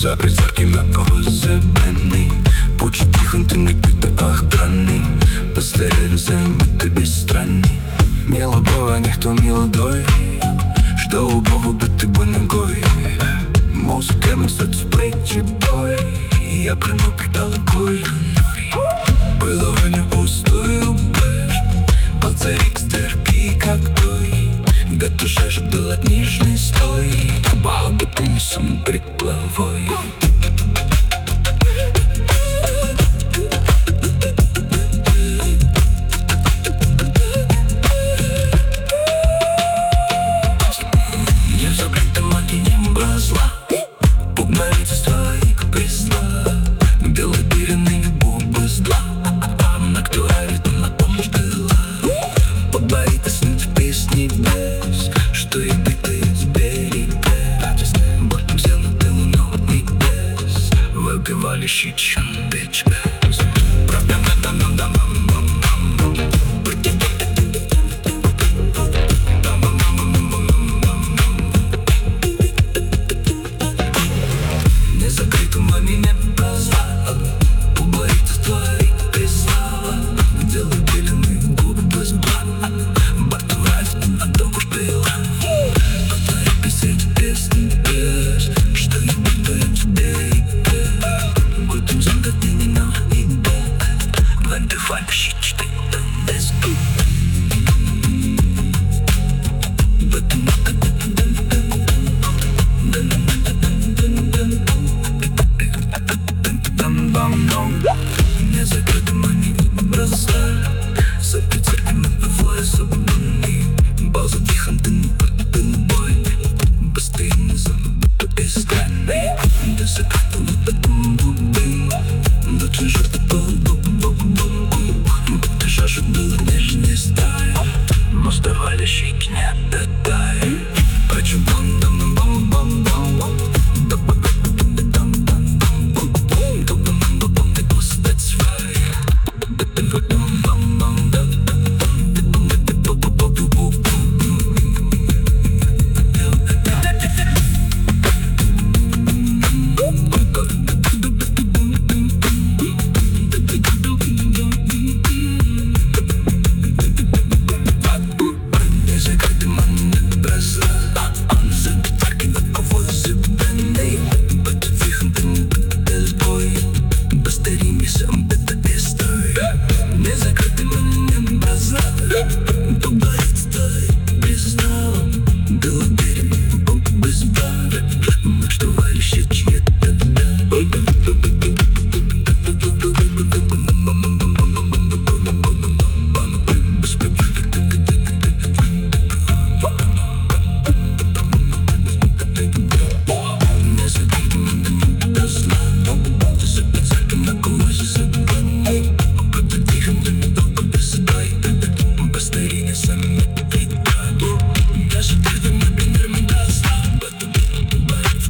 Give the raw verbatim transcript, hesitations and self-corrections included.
за призраками озебени. Почти хантинг бите охрани, постерели земите безстранни. Мила бова, нехто мила дой, что у Бога бити бонегой. Музика ми сърце пречи бой, я пренупих далекой. Половина пустую беш, пацарик стерпи как той. Дето шеш дълът нижни стой, бабата ми съм приплавой. Что и битает с берега, будем сделаны дымно от небес. Выпивали щичан бичка. Не закрито мами не позвала, побоится твоей прислава. Делай беленые губы без блата, бортовать на дому шпила. Повтори писать песни без, что и битает с берега. Будем загадыни на небе, выпивали щичты без губ. Не закрытым они бросали, за прицепами бывая забыли. База тихан тын пытын бой, постоянно забыто бескрайный. Да закрытым пытым бубым, да чужой бу-бу-бу-бу-бу. Будто жажда была нежней стая, но сдавали щеки не отдай.